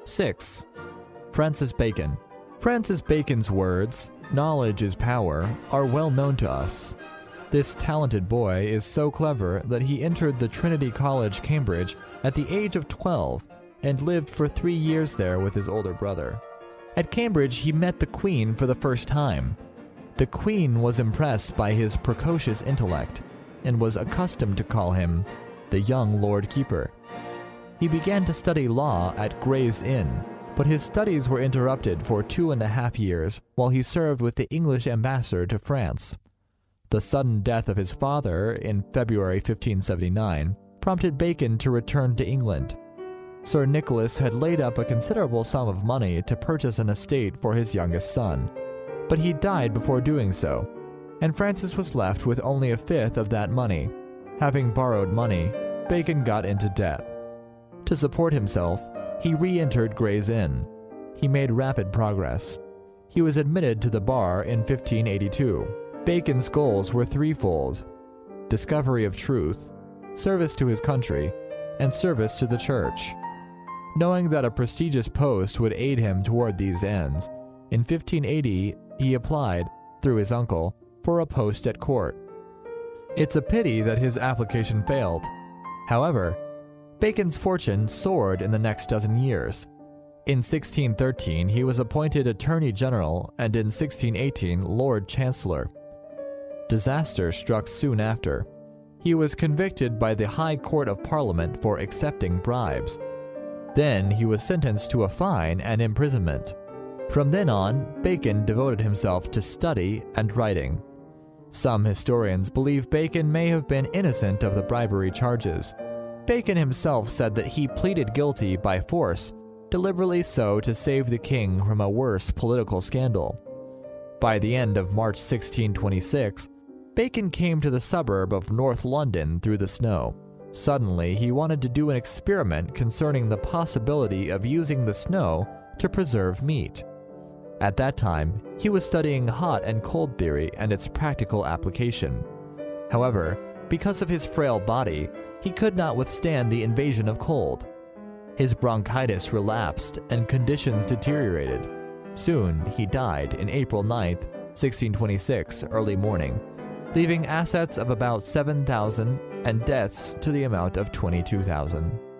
6. Francis Bacon. Francis Bacon's words, "Knowledge is power," are well known to us. This talented boy is so clever that he entered the Trinity College, Cambridge, at the age of 12 and lived for 3 years there with his older brother. At Cambridge, he met the Queen for the first time. The Queen was impressed by his precocious intellect and was accustomed to call him the young Lord Keeper. He began to study law at Gray's Inn, but his studies were interrupted for 2.5 years while he served with the English ambassador to France. The sudden death of his father in February 1579 prompted Bacon to return to England. Sir Nicholas had laid up a considerable sum of money to purchase an estate for his youngest son, but he died before doing so, and Francis was left with only 1/5 of that money. Having borrowed money, Bacon got into debt. To support himself, he re-entered Gray's Inn. He made rapid progress. He was admitted to the bar in 1582. Bacon's goals were threefold: discovery of truth, service to his country, and service to the church. Knowing that a prestigious post would aid him toward these ends, in 1580 he applied, through his uncle, for a post at court. It's a pity that his application failed. However, Bacon's fortune soared in the next dozen years. In 1613 he was appointed Attorney General and in 1618 Lord Chancellor. Disaster struck soon after. He was convicted by the High Court of Parliament for accepting bribes. Then he was sentenced to a fine and imprisonment. From then on, Bacon devoted himself to study and writing. Some historians believe Bacon may have been innocent of the bribery charges. Bacon himself said that he pleaded guilty by force, deliberately so to save the king from a worse political scandal. By the end of March 1626, Bacon came to the suburb of North London through the snow. Suddenly, he wanted to do an experiment concerning the possibility of using the snow to preserve meat. At that time, he was studying hot and cold theory and its practical application. However, because of his frail body, he could not withstand the invasion of cold. His bronchitis relapsed and conditions deteriorated. Soon, he died in April 9, 1626, early morning, leaving assets of about 7,000 and debts to the amount of 22,000.